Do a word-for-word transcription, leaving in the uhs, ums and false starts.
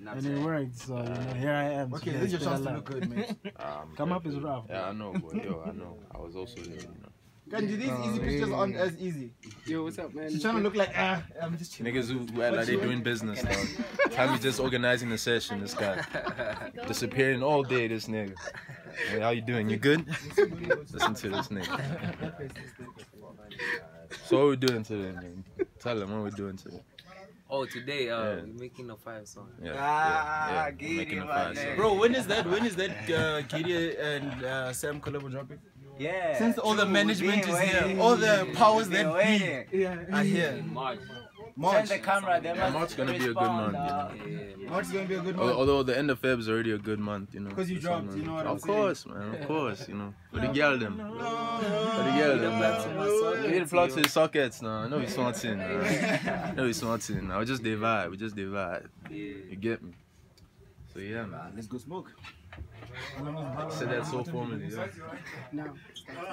and it worked. So you know, here I am. Okay, this is your chance to look good, man. Um, Come up is rough. Yeah, I know, boy. Yo, I know. I was also there, you know. Can do these Oh, easy pictures yeah. aren't as easy. Yo, what's up, man? She's trying to look like ah. I'm just chilling. Niggas who act like they doing business, dog. Time just organizing the session, this guy. Disappearing all day, this nigga. Hey, how you doing? You good? Listen to this nigga. So what we doing today, man? Tell them what we're doing today. Oh, today, uh, Yeah. we're making a five song. Yeah, Ah, yeah, yeah. Giddy, Making a man. fire song. Bro, when is that? When is that uh, Giddy and uh, Sam collab dropping? Yeah. Since all the true, management we've is been here, waiting. all the powers We've been that waiting. be are here. March. March. Send the camera. They Yeah, must March's gonna be a good respond, month, uh, you Yeah, March is gonna be a good Al- month. Although the end of Feb is already a good month, you know. 'Cause you The dropped, summer. you know what Of I'm saying? course, man, of course, you know. For the girl them. For the girl them. plugs in my sockets, Get the plugs to the sockets now. I know he's smarting. I know he's smarting. I just the vibe. We just the vibe. You get me? So yeah, man. Let's go smoke. Said that so formally. Yeah.